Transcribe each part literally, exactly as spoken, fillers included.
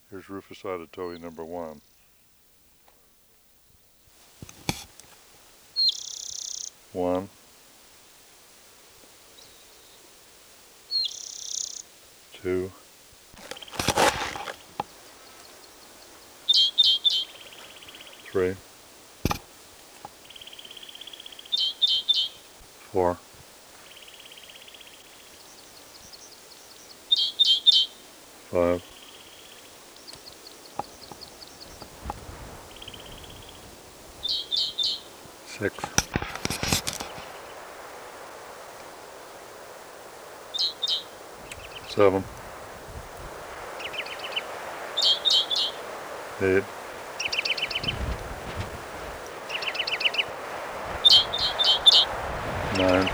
Here's Rufus Auditory number one. One, two, three, four, five, six, seven, eight, nine,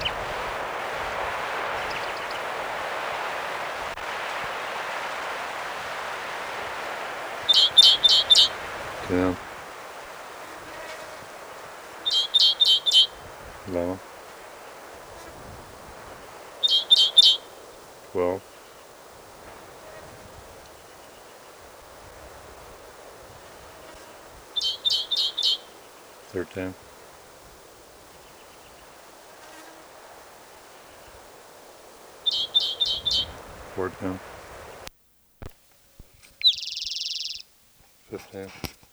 ten, eleven, twelve, thirteen, fourteen, fifteen,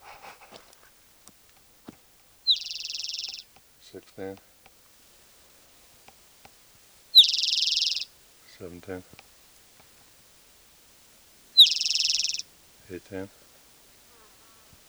sixteen, seventeen, eighteen,